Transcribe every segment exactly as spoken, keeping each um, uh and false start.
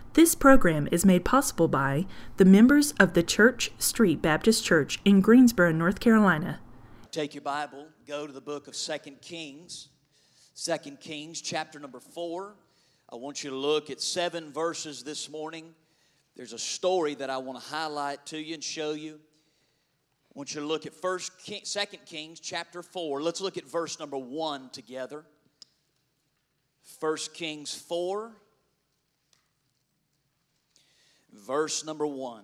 This program is made possible by the members of the Church Street Baptist Church in Greensboro, North Carolina. Take your Bible, go to the book of Second Kings, Second Kings chapter number four. I want you to look at seven verses this morning. There's a story that I want to highlight to you and show you. I want you to look at First King, Second Kings chapter four. Let's look at verse number one together. First Kings four. Verse number one.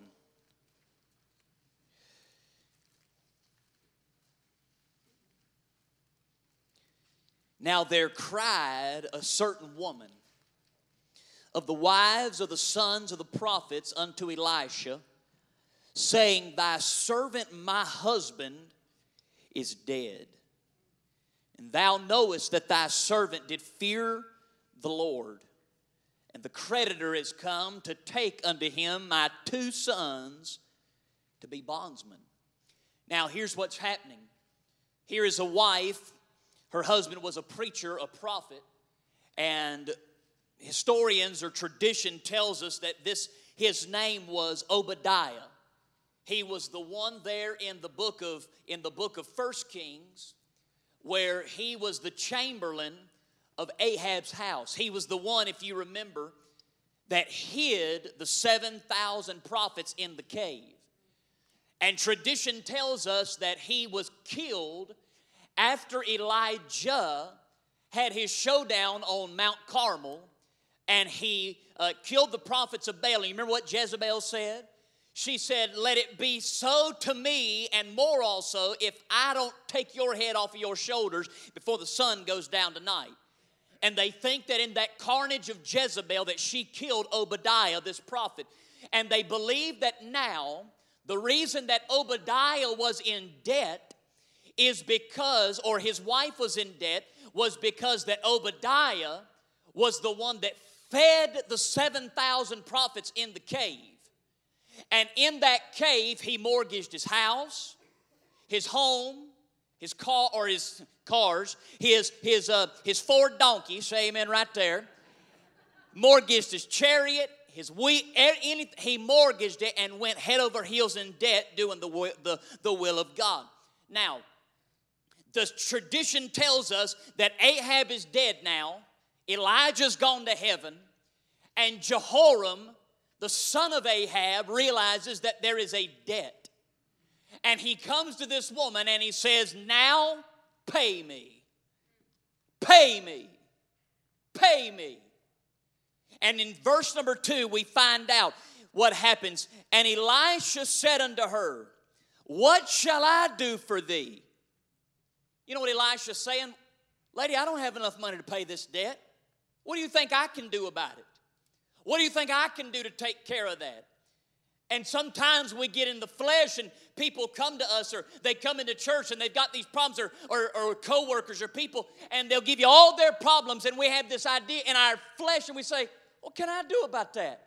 Now there cried a certain woman of the wives of the sons of the prophets unto Elisha, saying, Thy servant my husband is dead. And thou knowest that thy servant did fear the Lord. And the creditor is come to take unto him my two sons to be bondsmen. Now here's what's happening. Here is a wife. Her husband was a preacher, a prophet. And historians or tradition tells us that this his name was Obadiah. He was the one there in the book of in the book of First Kings where he was the chamberlain of Ahab's house. He was the one, if you remember, that hid the seven thousand prophets in the cave. And tradition tells us that he was killed after Elijah had his showdown on Mount Carmel, and he uh, killed the prophets of Baal. And you remember what Jezebel said? She said, let it be so to me and more also if I don't take your head off of your shoulders before the sun goes down tonight. And they think that in that carnage of Jezebel that she killed Obadiah, this prophet. And they believe that now the reason that Obadiah was in debt is because, or his wife was in debt, was because that Obadiah was the one that fed the seven thousand prophets in the cave. And in that cave, he mortgaged his house, his home, his car, or his cars, his his uh, his Ford donkey, say amen right there, mortgaged his chariot, his wheat, anything, he mortgaged it and went head over heels in debt doing the, the, the will of God. Now, the tradition tells us that Ahab is dead now, Elijah's gone to heaven, and Jehoram, the son of Ahab, realizes that there is a debt. And he comes to this woman and he says, now pay me. Pay me. Pay me. And in verse number two, we find out what happens. And Elisha said unto her, what shall I do for thee? You know what Elisha's saying? Lady, I don't have enough money to pay this debt. What do you think I can do about it? What do you think I can do to take care of that? And sometimes we get in the flesh and people come to us, or they come into church and they've got these problems, or, or, or co-workers or people, and they'll give you all their problems, and we have this idea in our flesh and we say, what can I do about that?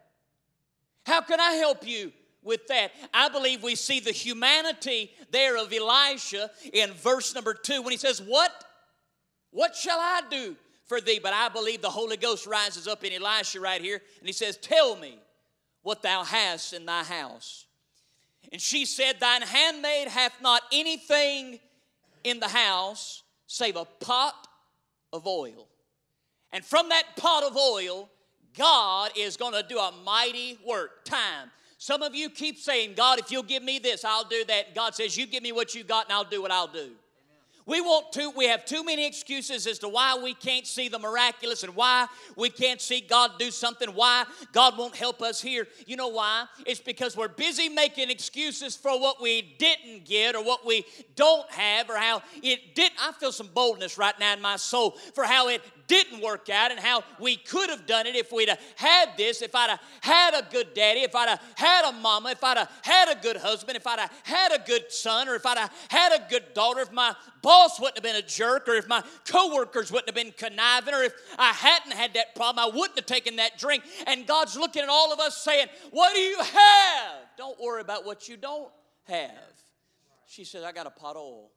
How can I help you with that? I believe we see the humanity there of Elisha in verse number two when he says, what? What shall I do for thee? But I believe the Holy Ghost rises up in Elisha right here and he says, tell me what thou hast in thy house. And she said, thine handmaid hath not anything in the house save a pot of oil. And from that pot of oil, God is going to do a mighty work. Time. Some of you keep saying, God, if you'll give me this, I'll do that. God says, you give me what you got and I'll do what I'll do. We want to, we have too many excuses as to why we can't see the miraculous and why we can't see God do something, why God won't help us here. You know why? It's because we're busy making excuses for what we didn't get or what we don't have or how it didn't. I feel some boldness right now in my soul for how it didn't work out and how we could have done it if we'd have had this, if I'd have had a good daddy, if I'd have had a mama, if I'd have had a good husband, if I'd have had a good son, or if I'd have had a good daughter, if my boss wouldn't have been a jerk, or if my coworkers wouldn't have been conniving, or if I hadn't had that problem, I wouldn't have taken that drink. And God's looking at all of us saying, what do you have? Don't worry about what you don't have. She said, I got a pot of oil.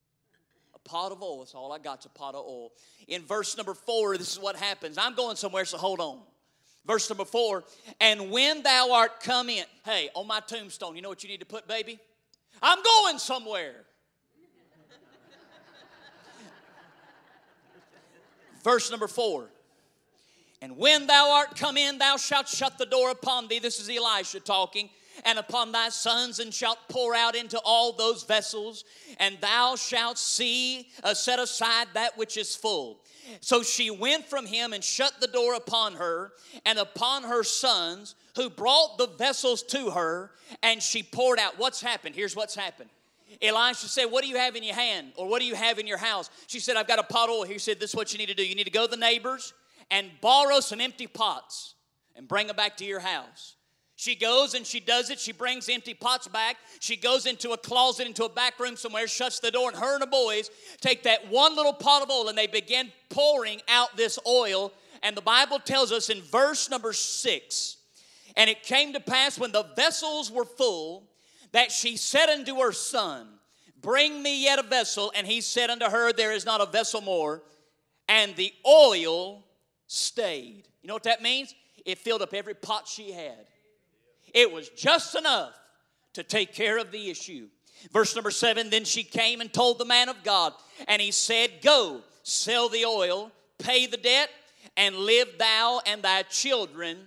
A pot of oil. That's all I got's a pot of oil. In verse number four, this is what happens. I'm going somewhere, so hold on. Verse number four, and when thou art come in. Hey, on my tombstone, you know what you need to put, baby? I'm going somewhere. Verse number four. And when thou art come in, thou shalt shut the door upon thee. This is Elisha talking. And upon thy sons, and shalt pour out into all those vessels, and thou shalt see, uh, set aside that which is full. So she went from him and shut the door upon her and upon her sons, who brought the vessels to her, and she poured out. What's happened? Here's what's happened. Elisha said, what do you have in your hand? Or what do you have in your house? She said, I've got a pot of oil. He said, this is what you need to do. You need to go to the neighbors and borrow some empty pots and bring them back to your house. She goes and she does it. She brings empty pots back. She goes into a closet, into a back room somewhere, shuts the door, and her and the boys take that one little pot of oil and they begin pouring out this oil. And the Bible tells us in verse number six, and it came to pass when the vessels were full, that she said unto her son, bring me yet a vessel. And he said unto her, there is not a vessel more. And the oil stayed. You know what that means? It filled up every pot she had. It was just enough to take care of the issue. Verse number seven, then she came and told the man of God, and he said, go, sell the oil, pay the debt, and live thou and thy children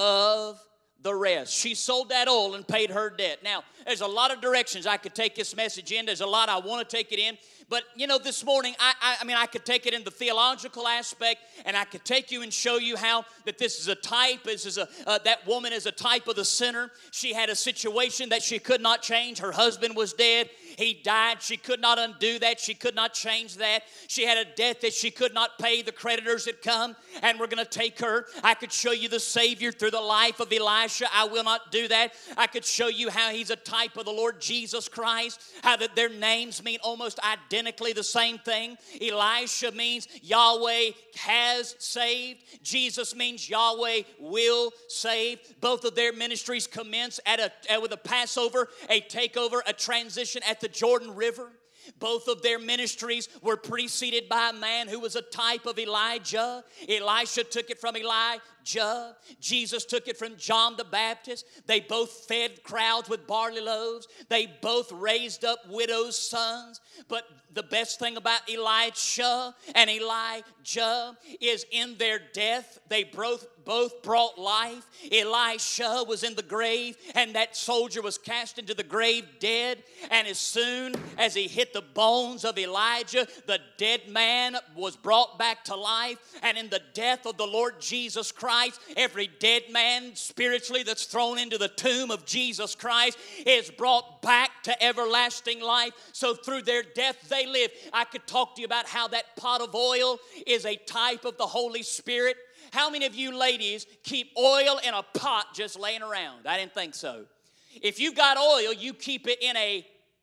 of the rest. She sold that oil and paid her debt. Now, there's a lot of directions I could take this message in. There's a lot I want to take it in. But, you know, this morning, I, I, I mean, I could take it in the theological aspect, and I could take you and show you how that this is a type, this is a, uh, that woman is a type of the sinner. She had a situation that she could not change. Her husband was dead. He died. She could not undo that. She could not change that. She had a debt that she could not pay. The creditors had come, and we're going to take her. I could show you the Savior through the life of Elisha. I will not do that. I could show you how he's a type of the Lord Jesus Christ, how that their names mean almost identical. Identically the same thing. Elisha means Yahweh has saved. Jesus means Yahweh will save. Both of their ministries commence at a, at, with a Passover, a takeover, a transition at the Jordan River. Both of their ministries were preceded by a man who was a type of Elijah. Elisha took it from Elijah. Jesus took it from John the Baptist. They both fed crowds with barley loaves. They both raised up widows' sons. But the best thing about Elisha and Elijah is in their death, they both, both brought life. Elisha was in the grave, and that soldier was cast into the grave dead. And as soon as he hit the bones of Elijah, the dead man was brought back to life. And in the death of the Lord Jesus Christ, every dead man spiritually that's thrown into the tomb of Jesus Christ is brought back to everlasting life. So through their death they live. I could talk to you about how that pot of oil is a type of the Holy Spirit. How many of you ladies keep oil in a pot just laying around? I didn't think so. If you've got oil, you keep it in a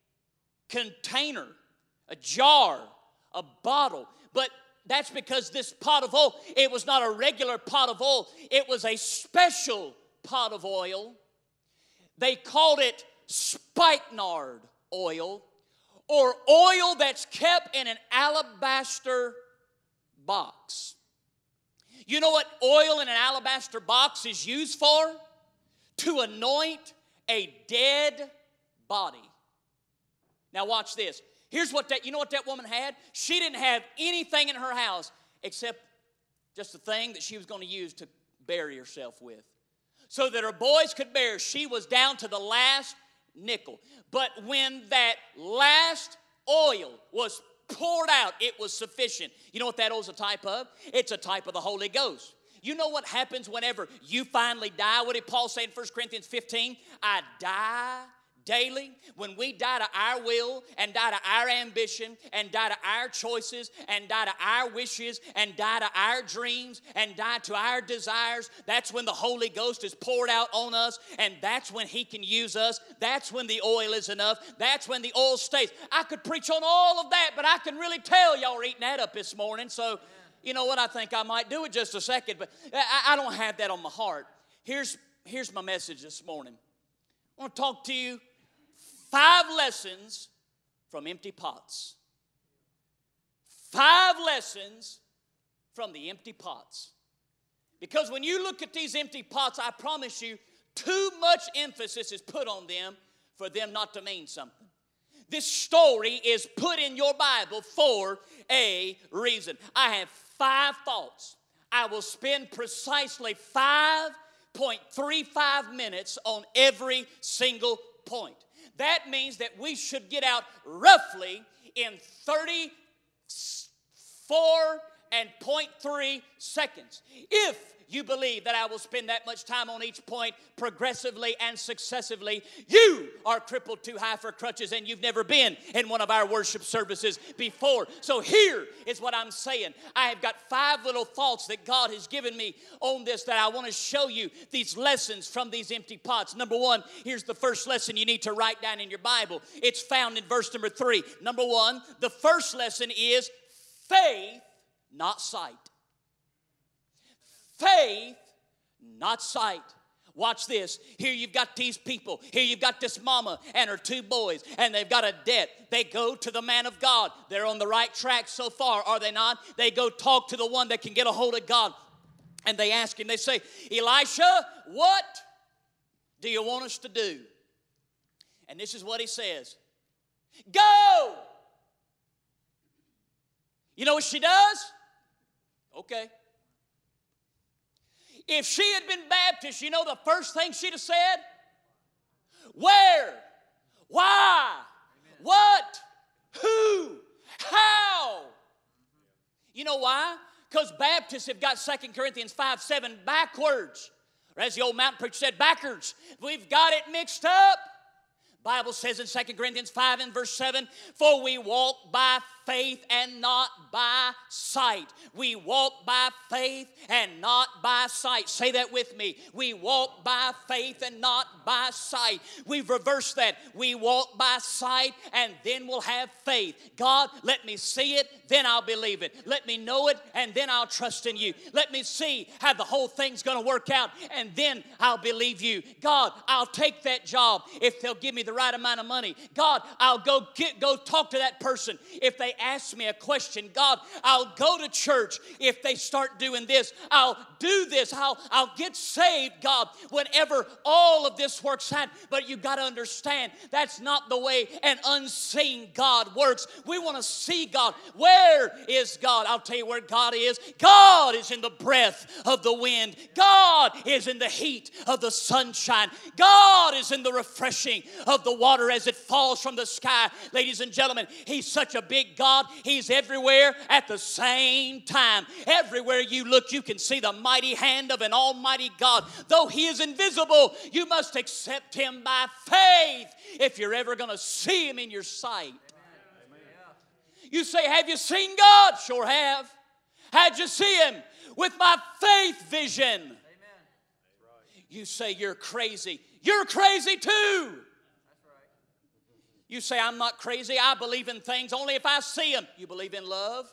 container, a jar, a bottle. But that's because this pot of oil, it was not a regular pot of oil. It was a special pot of oil. They called it spikenard oil, or oil that's kept in an alabaster box. You know what oil in an alabaster box is used for? To anoint a dead body. Now watch this. Here's what that, you know what that woman had? She didn't have anything in her house except just the thing that she was going to use to bury herself with. So that her boys could bury her. She was down to the last nickel. But when that last oil was poured out, it was sufficient. You know what that oil's a type of? It's a type of the Holy Ghost. You know what happens whenever you finally die? What did Paul say in First Corinthians fifteen? I die daily. When we die to our will and die to our ambition and die to our choices and die to our wishes and die to our dreams and die to our desires, that's when the Holy Ghost is poured out on us, and that's when He can use us. That's when the oil is enough. That's when the oil stays. I could preach on all of that, but I can really tell y'all are eating that up this morning. So, you know what? I think I might do it just a second, but I, I don't have that on my heart. Here's, here's my message this morning. I want to talk to you five lessons from empty pots. Five lessons from the empty pots. Because when you look at these empty pots, I promise you, too much emphasis is put on them for them not to mean something. This story is put in your Bible for a reason. I have five thoughts. I will spend precisely five point three five minutes on every single point. That means that we should get out roughly in thirty-four and point three seconds. If you believe that I will spend that much time on each point progressively and successively, you are crippled too high for crutches and you've never been in one of our worship services before. So here is what I'm saying. I have got five little thoughts that God has given me on this that I want to show you these lessons from these empty pots. Number one, here's the first lesson you need to write down in your Bible. It's found in verse number three. Number one, the first lesson is faith, not sight. Faith, not sight. Watch this. Here you've got these people. Here you've got this mama and her two boys, and they've got a debt. They go to the man of God. They're on the right track so far, are they not? They go talk to the one that can get a hold of God, and they ask him, they say, Elisha, what do you want us to do? And this is what he says. Go! You know what she does? Okay. If she had been Baptist, you know the first thing she'd have said? Where? Why? Amen. What? Who? How? You know why? Because Baptists have got Second Corinthians five seven backwards. Or as the old mountain preacher said, backwards. We've got it mixed up. Bible says in Second Corinthians five and verse seven, for we walk by faith and not by sight. We walk by faith and not by sight. Say that with me. We walk by faith and not by sight. We've reversed that. We walk by sight and then we'll have faith. God, let me see it, then I'll believe it. Let me know it, and then I'll trust in you. Let me see how the whole thing's going to work out, and then I'll believe you. God, I'll take that job if they'll give me the right amount of money. God, I'll go get, go talk to that person if they ask me a question. God, I'll go to church if they start doing this. I'll do this. I'll, I'll get saved, God, whenever all of this works out. But you've got to understand that's not the way an unseen God works. We want to see God. Where is God? I'll tell you where God is. God is in the breath of the wind. God is in the heat of the sunshine. God is in the refreshing of the water as it falls from the sky. Ladies and gentlemen, He's such a big God. He's everywhere at the same time. Everywhere you look, you can see the mighty hand of an almighty God. Though He is invisible, you must accept Him by faith if you're ever going to see Him in your sight. Amen. You say, have you seen God? Sure have. How'd you see Him? With my faith vision. Amen. You say, you're crazy. You're crazy too. You say, I'm not crazy. I believe in things only if I see them. You believe in love?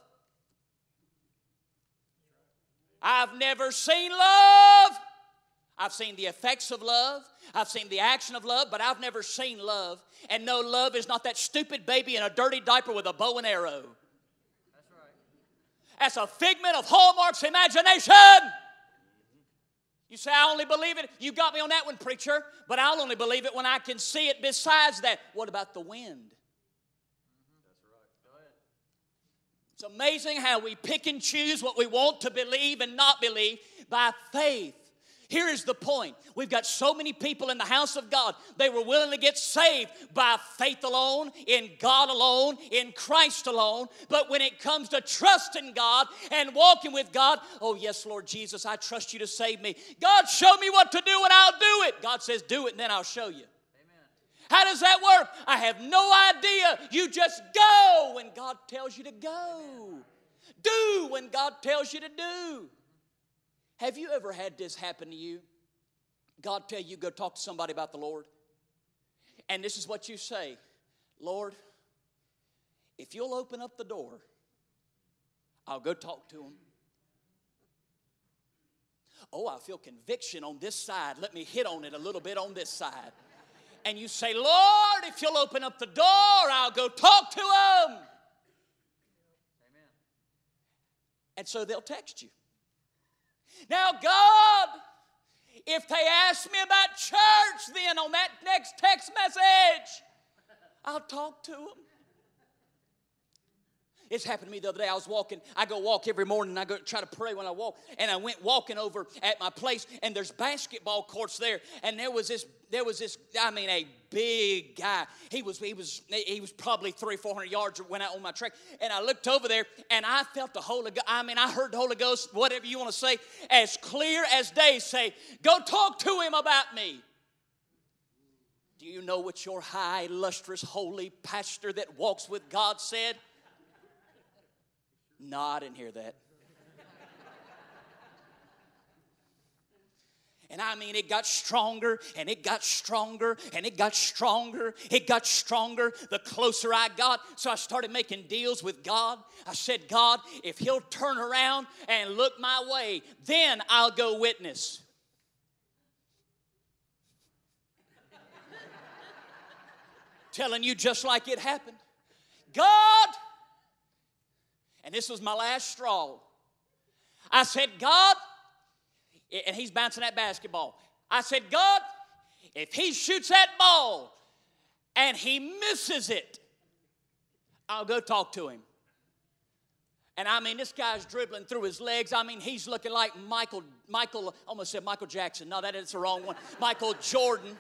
I've never seen love. I've seen the effects of love. I've seen the action of love, but I've never seen love. And no, love is not that stupid baby in a dirty diaper with a bow and arrow. That's right. That's a figment of Hallmark's imagination. You say, I only believe it. You got me on that one, preacher. But I'll only believe it when I can see it. Besides that, what about the wind? That's right. Go ahead. It's amazing how we pick and choose what we want to believe and not believe by faith. Here is the point. We've got so many people in the house of God. They were willing to get saved by faith alone, in God alone, in Christ alone. But when it comes to trusting God and walking with God, oh yes, Lord Jesus, I trust you to save me. God, show me what to do and I'll do it. God says, do it and then I'll show you. Amen. How does that work? I have no idea. You just go when God tells you to go. Amen. Do when God tells you to do. Have you ever had this happen to you? God tell you, go talk to somebody about the Lord. And this is what you say. Lord, if you'll open up the door, I'll go talk to him. Oh, I feel conviction on this side. Let me hit on it a little bit on this side. And you say, Lord, if you'll open up the door, I'll go talk to him. Amen. And so they'll text you. Now, God, if they ask me about church then on that next text message, I'll talk to them. It's happened to me the other day. I was walking. I go walk every morning, and I go try to pray when I walk. And I went walking over at my place, and there's basketball courts there. And there was this, there was this, I mean, a big guy. He was, he was, he was probably three, four hundred yards when I on my track. And I looked over there, and I felt the Holy Ghost. I mean, I heard the Holy Ghost, whatever you want to say, as clear as day, say, "Go talk to him about me." Do you know what your high, lustrous, holy pastor that walks with God said? No, I didn't hear that. And I mean, it got stronger, and it got stronger, and it got stronger. It got stronger the closer I got. So I started making deals with God. I said, God, if he'll turn around and look my way, then I'll go witness. Telling you just like it happened. God, and this was my last straw. I said, God, and he's bouncing that basketball. I said, God, if he shoots that ball and he misses it, I'll go talk to him. And I mean, this guy's dribbling through his legs. I mean, he's looking like Michael, Michael, I almost said Michael Jackson. No, that is the wrong one. Michael Jordan.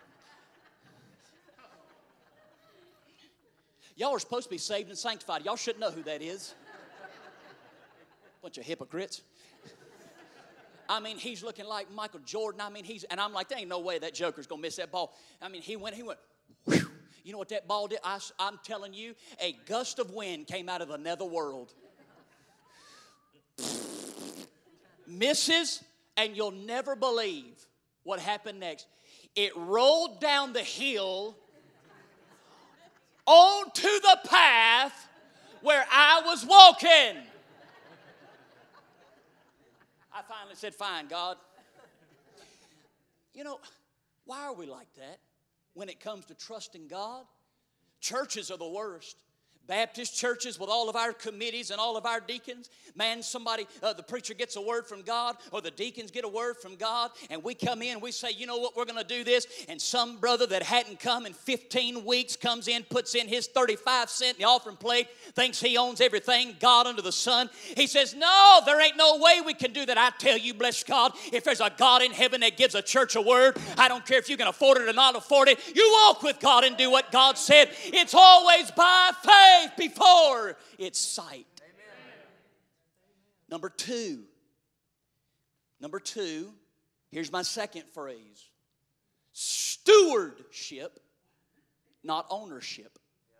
Y'all are supposed to be saved and sanctified. Y'all should know who that is. Bunch of hypocrites. I mean, he's looking like Michael Jordan. I mean, he's, and I'm like, there ain't no way that joker's going to miss that ball. I mean, he went, he went, whew. You know what that ball did? I, I'm telling you, a gust of wind came out of the nether world. Misses, and you'll never believe what happened next. It rolled down the hill onto the path where I was walking. I finally said, fine, God. You know, why are we like that when it comes to trusting God? Churches are the worst. Baptist churches with all of our committees and all of our deacons. Man, somebody, uh, the preacher gets a word from God, or the deacons get a word from God, and we come in and we say, you know what, we're going to do this. And some brother that hadn't come in fifteen weeks comes in, puts in his thirty-five cent in the offering plate, thinks he owns everything, God under the sun. He says, no, there ain't no way we can do that. I tell you, bless God, if there's a God in heaven that gives a church a word, I don't care if you can afford it or not afford it. You walk with God and do what God said. It's always by faith before its sight. Amen. Number two. Number two, here's my second phrase. Stewardship, not ownership.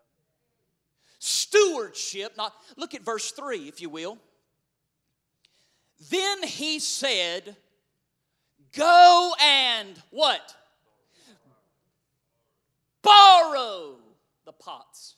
Stewardship, not, look at verse three, if you will. Then he said, go and what? Borrow the pots.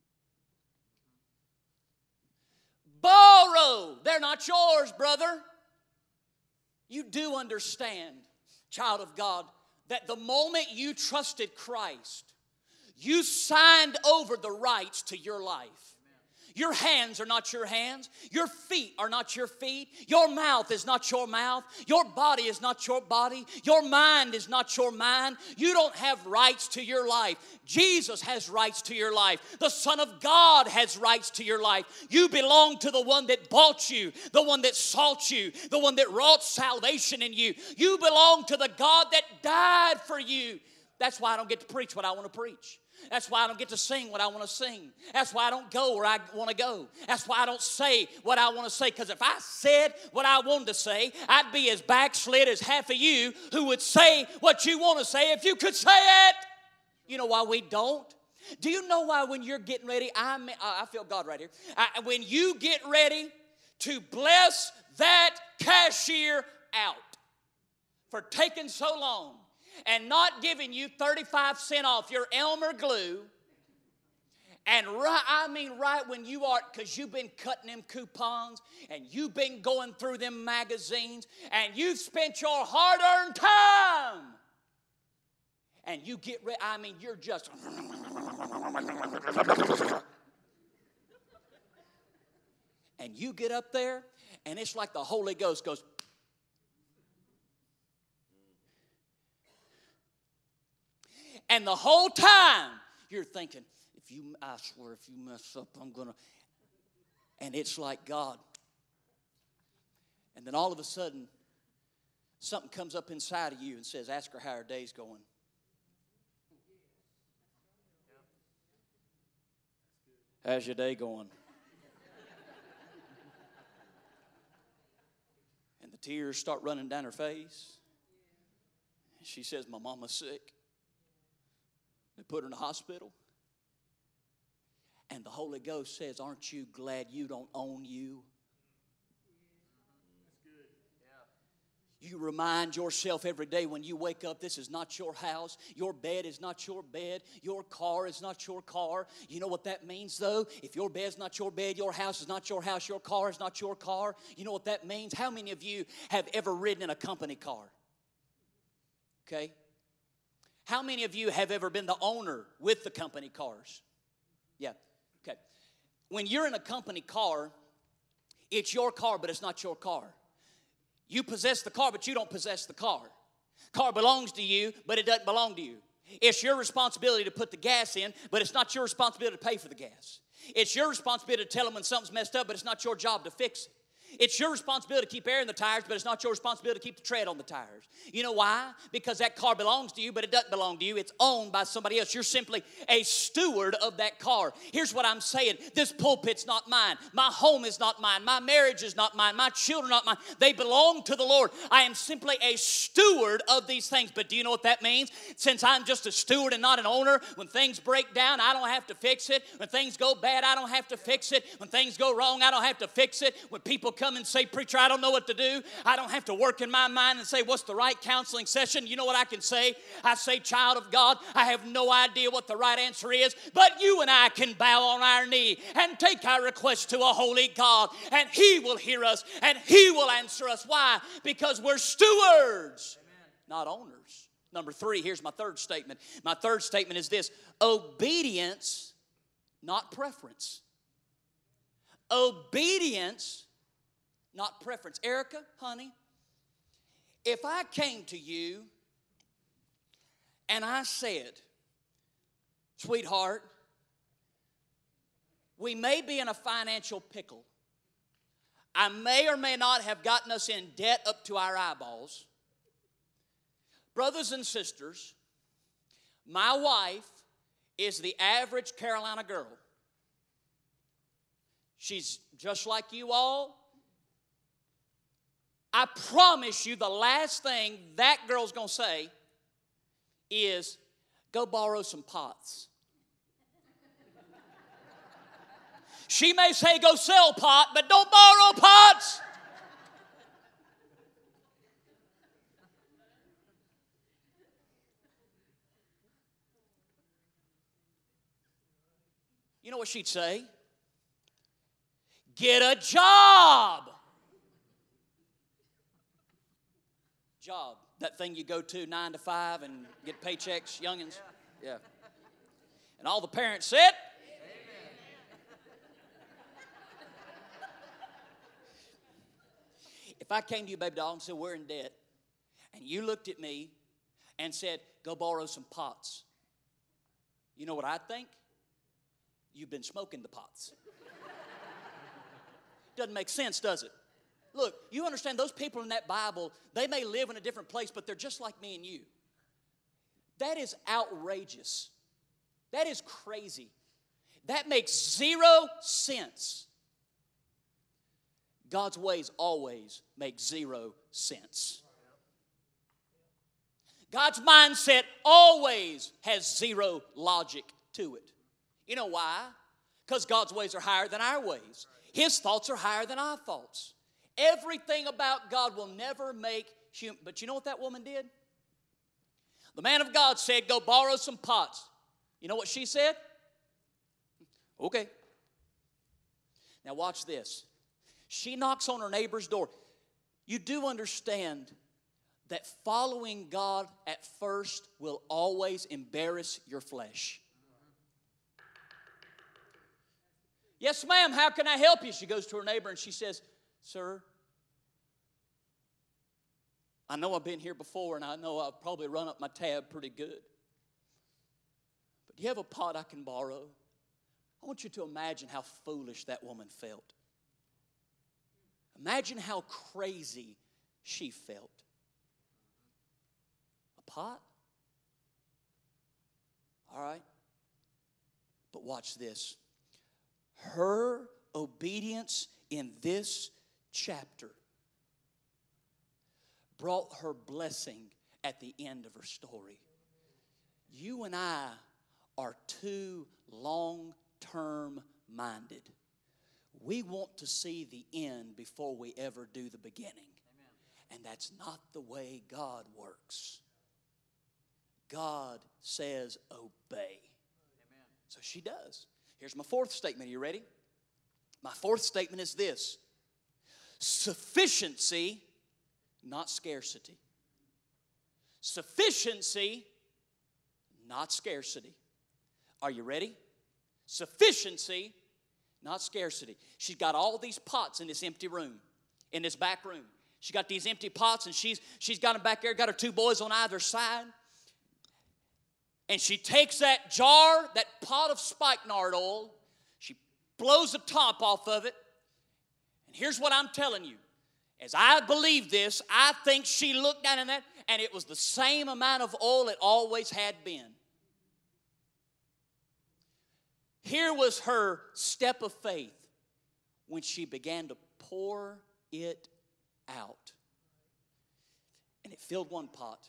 Borrow. They're not yours, brother. You do understand, child of God, that the moment you trusted Christ, you signed over the rights to your life. Your hands are not your hands. Your feet are not your feet. Your mouth is not your mouth. Your body is not your body. Your mind is not your mind. You don't have rights to your life. Jesus has rights to your life. The Son of God has rights to your life. You belong to the one that bought you, the one that sought you, the one that wrought salvation in you. You belong to the God that died for you. That's why I don't get to preach what I want to preach. That's why I don't get to sing what I want to sing. That's why I don't go where I want to go. That's why I don't say what I want to say. Because if I said what I wanted to say, I'd be as backslid as half of you who would say what you want to say if you could say it. You know why we don't? Do you know why when you're getting ready, I mean, I feel God right here. I, when you get ready to bless that cashier out for taking so long, and not giving you thirty-five cent off your Elmer glue, and right, I mean right when you are, because you've been cutting them coupons, and you've been going through them magazines, and you've spent your hard-earned time, and you get ready, I mean you're just, and you get up there, and it's like the Holy Ghost goes, And the whole time, you're thinking, if you, I swear, if you mess up, I'm going to. And it's like God. And then all of a sudden, something comes up inside of you and says, ask her how her day's going. How's your day going? And the tears start running down her face. And she says, my mama's sick. They put her in the hospital. And the Holy Ghost says, aren't you glad you don't own you? You remind yourself every day when you wake up, this is not your house. Your bed is not your bed. Your car is not your car. You know what that means, though? If your bed's not your bed, your house is not your house, your car is not your car. You know what that means? How many of you have ever ridden in a company car? Okay? How many of you have ever been the owner with the company cars? Yeah. Okay. When you're in a company car, it's your car, but it's not your car. You possess the car, but you don't possess the car. Car belongs to you, but it doesn't belong to you. It's your responsibility to put the gas in, but it's not your responsibility to pay for the gas. It's your responsibility to tell them when something's messed up, but it's not your job to fix it. It's your responsibility to keep air in the tires, but it's not your responsibility to keep the tread on the tires. You know why? Because that car belongs to you, but it doesn't belong to you. It's owned by somebody else. You're simply a steward of that car. Here's what I'm saying. This pulpit's not mine. My home is not mine. My marriage is not mine. My children are not mine. They belong to the Lord. I am simply a steward of these things. But do you know what that means? Since I'm just a steward and not an owner, when things break down, I don't have to fix it. When things go bad, I don't have to fix it. When things go wrong, I don't have to fix it. When people come and say, preacher, I don't know what to do. I don't have to work in my mind and say, what's the right counseling session? You know what I can say? I say, child of God, I have no idea what the right answer is, but you and I can bow on our knee and take our request to a holy God, and He will hear us, and He will answer us. Why? Because we're stewards, amen, not owners. Number three, here's my third statement. My third statement is this: obedience, not preference. Obedience, not preference. Erica, honey, if I came to you and I said, sweetheart, we may be in a financial pickle. I may or may not have gotten us in debt up to our eyeballs. Brothers and sisters, my wife is the average Carolina girl. She's just like you all. I promise you the last thing that girl's going to say is, go borrow some pots. She may say go sell pot, but don't borrow pots. You know what she'd say? Get a job. Job, that thing you go to nine to five and get paychecks, youngins. Yeah. And all the parents said, amen. If I came to you, baby doll, and said, we're in debt, and you looked at me and said, go borrow some pots, you know what I'd think? You've been smoking the pots. Doesn't make sense, does it? Look, you understand those people in that Bible, they may live in a different place, but they're just like me and you. That is outrageous. That is crazy. That makes zero sense. God's ways always make zero sense. God's mindset always has zero logic to it. You know why? Because God's ways are higher than our ways. His thoughts are higher than our thoughts. Everything about God will never make human. But you know what that woman did? The man of God said, go borrow some pots. You know what she said? Okay. Now watch this. She knocks on her neighbor's door. You do understand that following God at first will always embarrass your flesh. Yes, ma'am, how can I help you? She goes to her neighbor and she says, sir, I know I've been here before and I know I've probably run up my tab pretty good. Do you have a pot I can borrow? I want you to imagine how foolish that woman felt. Imagine how crazy she felt. A pot? All right. But watch this. Her obedience in this chapter brought her blessing at the end of her story. You and I are too long-term minded. We want to see the end before we ever do the beginning. Amen. And that's not the way God works. God says obey. Amen. So she does. Here's my fourth statement. Are you ready? My fourth statement is this. Sufficiency, not scarcity. Sufficiency, not scarcity. Are you ready? Sufficiency, not scarcity. She's got all these pots in this empty room, in this back room. She got these empty pots, and she's she's got them back there, got her two boys on either side. And she takes that jar, that pot of spikenard oil, she blows the top off of it. And here's what I'm telling you. As I believe this, I think she looked down in that, and it was the same amount of oil it always had been. Here was her step of faith when she began to pour it out. And it filled one pot.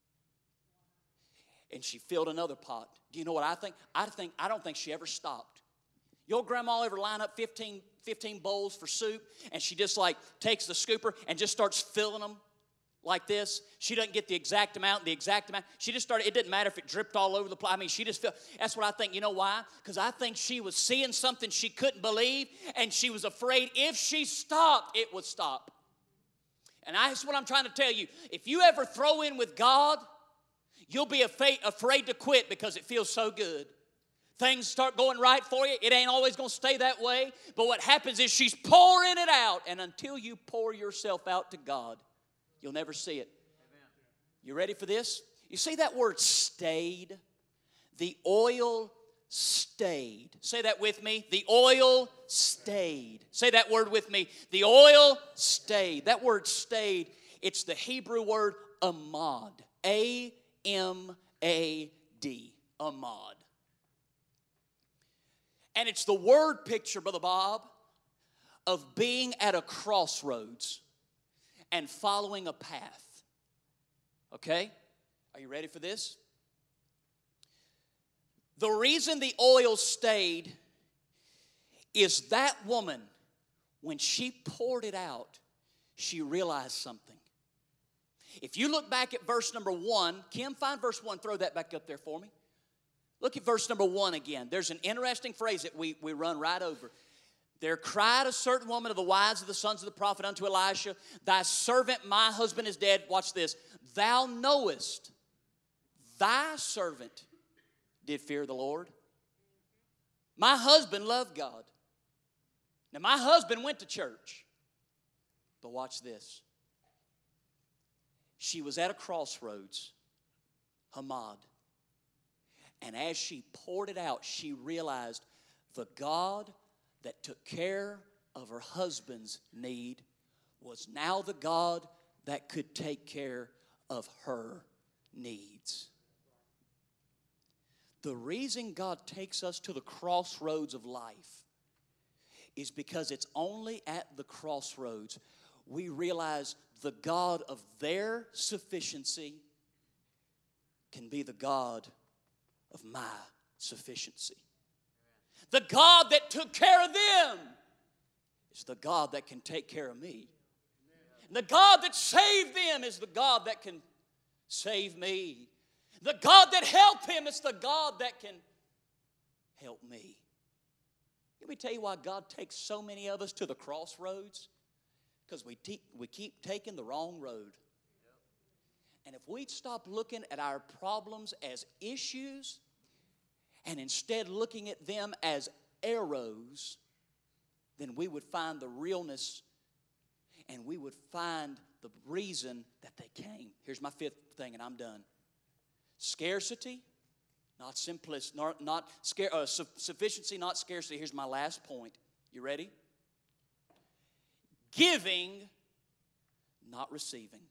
And she filled another pot. Do you know what I think? I think I don't think she ever stopped. Your grandma ever line up fifteen, fifteen bowls for soup, and she just like takes the scooper and just starts filling them like this? She doesn't get the exact amount, the exact amount. She just started, it didn't matter if it dripped all over the place. I mean, she just filled. That's what I think. You know why? Because I think she was seeing something she couldn't believe, and she was afraid if she stopped, it would stop. And that's what I'm trying to tell you. If you ever throw in with God, you'll be afraid to quit because it feels so good. Things start going right for you. It ain't always going to stay that way. But what happens is she's pouring it out. And until you pour yourself out to God, you'll never see it. Amen. You ready for this? You see that word stayed? The oil stayed. Say that with me. The oil stayed. Say that word with me. The oil stayed. That word stayed, it's the Hebrew word amad. A M A D. Amad. And it's the word picture, Brother Bob, of being at a crossroads and following a path. Okay? Are you ready for this? The reason the oil stayed is that woman, when she poured it out, she realized something. If you look back at verse number one, Kim, find verse one, throw that back up there for me. Look at verse number one again. There's an interesting phrase that we, we run right over. There cried a certain woman of the wives of the sons of the prophet unto Elisha, thy servant, my husband, is dead. Watch this. Thou knowest thy servant did fear the Lord. My husband loved God. Now, my husband went to church. But watch this. She was at a crossroads, Hamad. And as she poured it out, she realized the God that took care of her husband's need was now the God that could take care of her needs. The reason God takes us to the crossroads of life is because it's only at the crossroads we realize the God of their sufficiency can be the God of my sufficiency. The God that took care of them is the God that can take care of me. And the God that saved them is the God that can save me. The God that helped him is the God that can help me. Let me tell you why God takes so many of us to the crossroads. Because we, te- we keep taking the wrong road. And if we'd stop looking at our problems as issues and instead looking at them as arrows, then we would find the realness and we would find the reason that they came. Here's my fifth thing, and I'm done. Scarcity, Not simplicity, not, not scare, uh, su- sufficiency, not scarcity. Here's my last point. You ready? Giving, not receiving.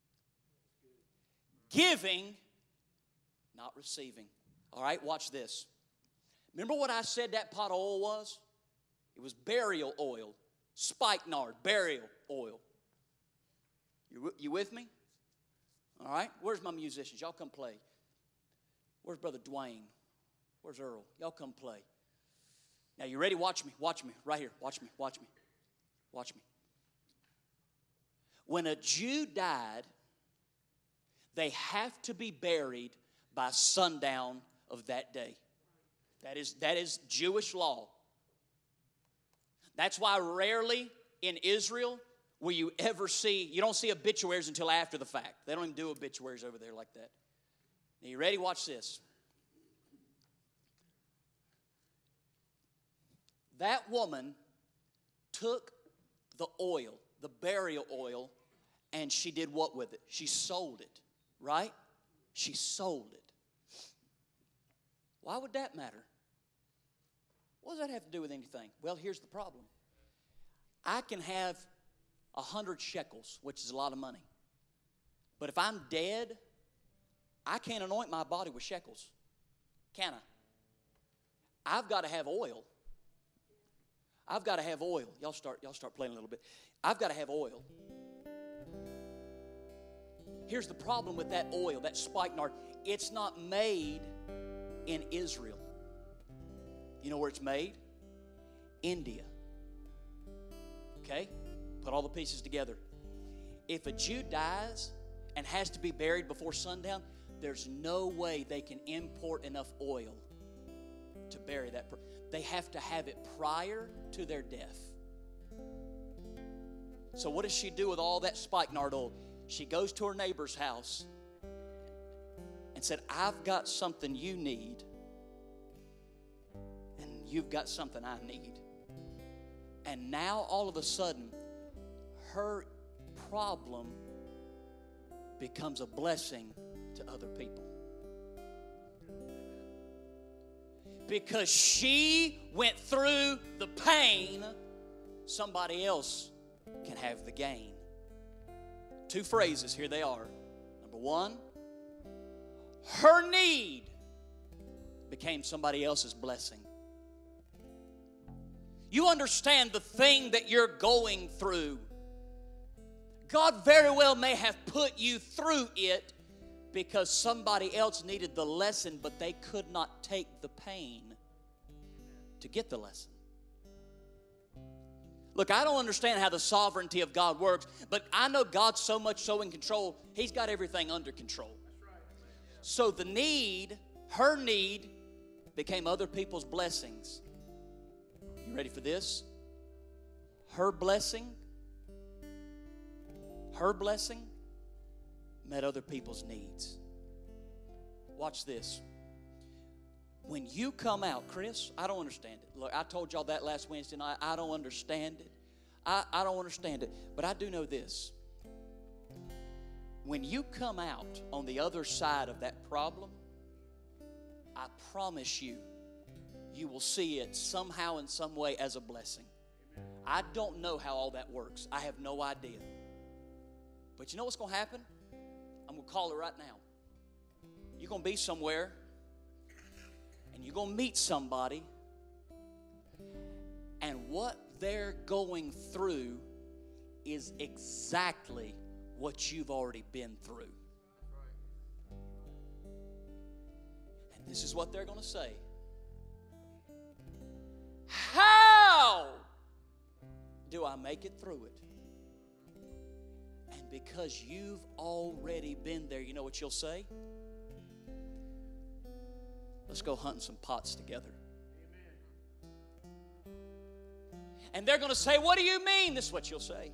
Giving, not receiving. All right, watch this. Remember what I said that pot of oil was? It was burial oil, spikenard, burial oil. You, you with me? All right, where's my musicians? Y'all come play. Where's Brother Dwayne? Where's Earl? Y'all come play. Now, you ready? Watch me. Watch me. Right here. Watch me. Watch me. Watch me. When a Jew died, they have to be buried by sundown of that day. That is, that is Jewish law. That's why rarely in Israel will you ever see, you don't see obituaries until after the fact. They don't even do obituaries over there like that. Now, you ready? Watch this. That woman took the oil, the burial oil, and she did what with it? She sold it, right? She sold it. Why would that matter? What does that have to do with anything? Well, here's the problem. I can have a hundred shekels, which is a lot of money. But if I'm dead, I can't anoint my body with shekels. Can I? I've got to have oil. I've got to have oil. Y'all start, y'all start playing a little bit. I've got to have oil. Here's the problem with that oil, that spikenard. It's not made in Israel. You know where it's made? India. Okay? Put all the pieces together. If a Jew dies and has to be buried before sundown, there's no way they can import enough oil to bury that person. They have to have it prior to their death. So what does she do with all that spikenard oil? She goes to her neighbor's house and said, I've got something you need, and you've got something I need. And now all of a sudden, her problem becomes a blessing to other people. Because she went through the pain, somebody else can have the gain. Two phrases, here they are. Number one, her need became somebody else's blessing. You understand the thing that you're going through. God very well may have put you through it because somebody else needed the lesson, but they could not take the pain to get the lesson. Look, I don't understand how the sovereignty of God works, but I know God's so much so in control, He's got everything under control. So the need, her need, became other people's blessings. You ready for this? Her blessing, her blessing met other people's needs. Watch this. When you come out, Chris, I don't understand it. Look, I told y'all that last Wednesday night. I don't understand it. I, I don't understand it. But I do know this. When you come out on the other side of that problem, I promise you, you will see it somehow in some way as a blessing. I don't know how all that works. I have no idea. But you know what's going to happen? I'm going to call it right now. You're going to be somewhere, and you're going to meet somebody, and what they're going through is exactly what you've already been through. And this is what they're going to say. How do I make it through it? And because you've already been there, you know what you'll say? Let's go hunting some pots together. Amen. And they're going to say, what do you mean? This is what you'll say.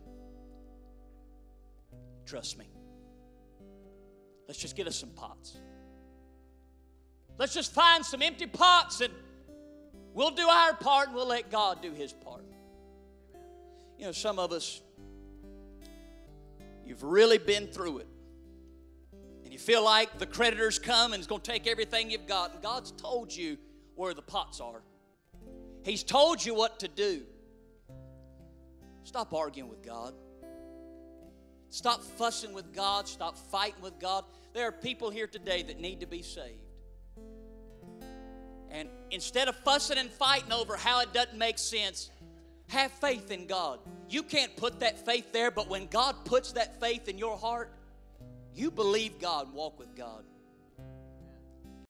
Trust me. Let's just get us some pots. Let's just find some empty pots and we'll do our part and we'll let God do His part. You know, some of us, you've really been through it. And you feel like the creditor's come and it's going to take everything you've got. And God's told you where the pots are. He's told you what to do. Stop arguing with God. Stop fussing with God. Stop fighting with God. There are people here today that need to be saved. And instead of fussing and fighting over how it doesn't make sense, have faith in God. You can't put that faith there, but when God puts that faith in your heart, you believe God and walk with God.